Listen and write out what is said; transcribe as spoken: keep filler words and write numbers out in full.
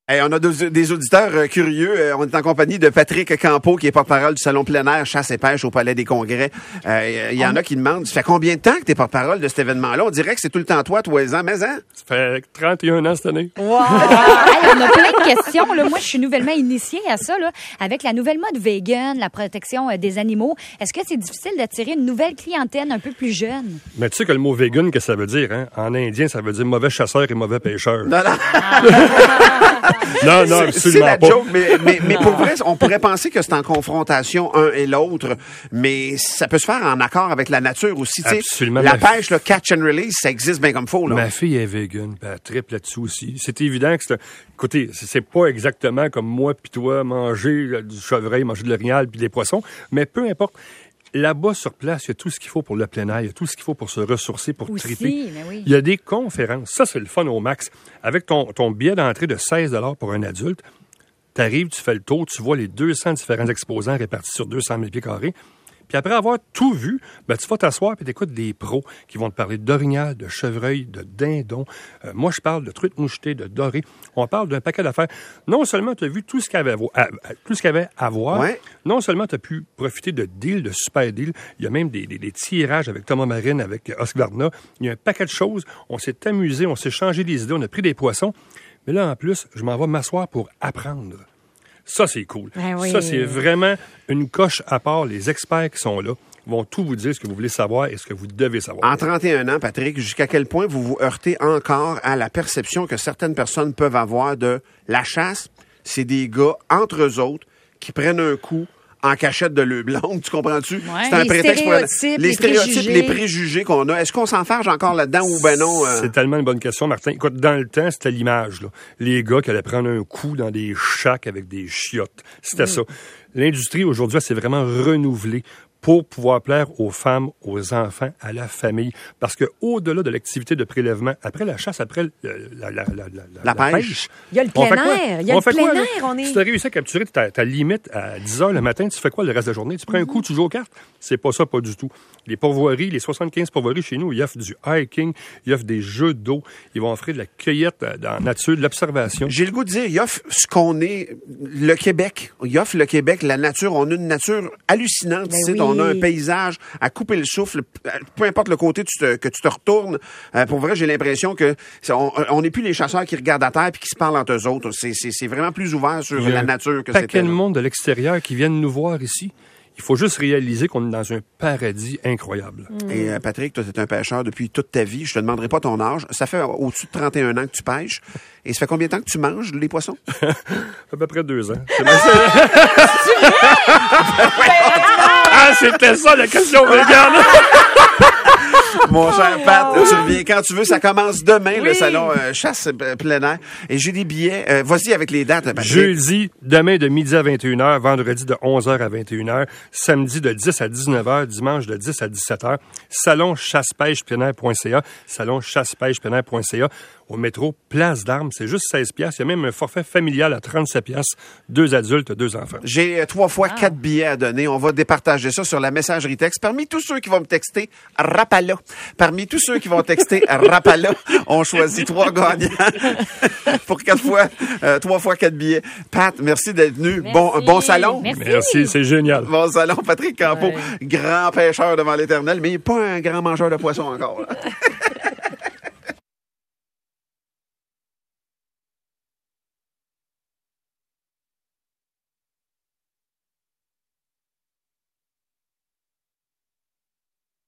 Hey, on a des, des auditeurs euh, curieux. Euh, on est en compagnie de Patrick Campeau, qui est porte-parole du Salon plein air Chasse et pêche au Palais des Congrès. Il euh, y en a qui demandent, ça fait combien de temps que tu es porte-parole de cet événement-là? On dirait que c'est tout le temps toi, tous les ans, mais hein? Ça fait trente et un ans cette année. Wow! Hey, on a plein de questions. Là. Moi, je suis nouvellement initiée à ça. Là. Avec la nouvelle mode vegan, la protection euh, des animaux, est-ce que c'est difficile d'attirer une nouvelle clientèle un peu plus jeune? Mais tu sais que le mot vegan, qu'est-ce que ça veut dire? Hein? En indien, ça veut dire mauvais chasseur et mauvais pêcheur. Non, non. non, non, c'est, c'est la joke, mais, mais, mais pour vrai, on pourrait penser que c'est en confrontation un et l'autre, mais ça peut se faire en accord avec la nature aussi. Absolument. La pêche, le catch and release, ça existe bien comme faut. Là. Ma fille est vegan, elle triple là-dessus aussi. C'est évident que c'est... Écoutez, c'est pas exactement comme moi puis toi, manger là, du chevreuil, manger de l'orignal puis des poissons, mais peu importe. Là-bas, sur place, il y a tout ce qu'il faut pour le plein air, il y a tout ce qu'il faut pour se ressourcer, pour aussi, triper. Mais oui. Il y a des conférences. Ça, c'est le fun au max. Avec ton, ton billet d'entrée de seize dollars pour un adulte, tu arrives, tu fais le tour, tu vois les deux cents différents exposants répartis sur deux cent mille pieds carrés. Puis après avoir tout vu, ben, tu vas t'asseoir et t'écoutes des pros qui vont te parler d'orignal, de chevreuil, de dindon. Euh, moi, je parle de truite mouchetée, de doré. On parle d'un paquet d'affaires. Non seulement tu as vu tout ce qu'il y avait à, vo- à, à, tout ce qu'il y avait à voir, ouais. Non seulement tu as pu profiter de deals, de super deals. Il y a même des, des, des tirages avec Thomas Marine, avec Oscar Varna. Il y a un paquet de choses. On s'est amusé, on s'est changé des idées, on a pris des poissons. Mais là, en plus, je m'en vais m'asseoir pour apprendre. Ça, c'est cool. Ben oui. Ça, c'est vraiment une coche à part. Les experts qui sont là vont tout vous dire ce que vous voulez savoir et ce que vous devez savoir. En trente et un ans, Patrick, jusqu'à quel point vous vous heurtez encore à la perception que certaines personnes peuvent avoir de la chasse, c'est des gars, entre eux autres, qui prennent un coup en cachette de l'œuf blonde, tu comprends-tu? Ouais, c'est un les prétexte pour stéréotypes, les les stéréotypes, préjugés. les préjugés qu'on a. Est-ce qu'on s'enfarge encore là-dedans ou ben non? Euh... C'est tellement une bonne question, Martin. Écoute, dans le temps, c'était l'image, là. Les gars qui allaient prendre un coup dans des chacs avec des chiottes. C'était oui. ça. L'industrie, aujourd'hui, s'est vraiment renouvelée pour pouvoir plaire aux femmes, aux enfants, à la famille. Parce que au-delà de l'activité de prélèvement, après la chasse, après la, la, la, la, la, la pêche, pêche, il y a le plein air. Il y a on le plein quoi, air. On est... Si tu as réussi à capturer ta, ta limite à dix heures le matin, tu fais quoi le reste de la journée? Tu prends mm-hmm. un coup, tu joues aux cartes? C'est pas ça, pas du tout. Les pourvoiries, les soixante-quinze pourvoiries chez nous, ils offrent du hiking, ils offrent des jeux d'eau, ils vont offrir de la cueillette dans la nature, de l'observation. J'ai le goût de dire, ils offrent ce qu'on est, le Québec. Ils offrent le Québec, la nature. On a une nature hallucinante ici. Oui. On a un paysage à couper le souffle, peu importe le côté tu te, que tu te retournes. Euh, pour vrai, j'ai l'impression que on n'est plus les chasseurs qui regardent à terre puis qui se parlent entre eux autres. C'est, c'est, c'est vraiment plus ouvert sur la nature que c'était. Il y a un paquet de monde de l'extérieur qui viennent nous voir ici. Il faut juste réaliser qu'on est dans un paradis incroyable. Mm. Et euh, Patrick, toi, tu es un pêcheur depuis toute ta vie. Je te demanderai pas ton âge. Ça fait au-dessus de trente et un ans que tu pêches. Et ça fait combien de temps que tu manges les poissons? À peu près deux ans. Ah, c'était ça la question, regarde! Mon cher Pat, wow. Tu reviens quand tu veux. Ça commence demain, oui. Le salon euh, chasse euh, plein air. Et j'ai des billets. Euh, vas-y avec les dates, Patrick. Jeudi, demain de midi à vingt et une heures, vendredi de onze heures à vingt et une heures, samedi de dix à dix-neuf heures, dimanche de dix à dix-sept heures. Salon chasse pêche plein air point c a. Salon chasse pêche plein air point c a. Au métro Place d'Armes, c'est juste seize piastres. Il y a même un forfait familial à trente-sept piastres. Deux adultes, deux enfants. J'ai euh, trois fois wow. quatre billets à donner. On va départager ça sur la messagerie texte. Parmi tous ceux qui vont me texter, Rapala. Parmi tous ceux qui vont texter Rapala, on choisit trois gagnants pour quatre fois, euh, trois fois quatre billets. Pat, merci d'être venu. Merci. Bon, bon salon. Merci. Merci, c'est génial. Bon salon, Patrick Campeau, ouais. grand pêcheur devant l'éternel, mais pas un grand mangeur de poissons encore. Là.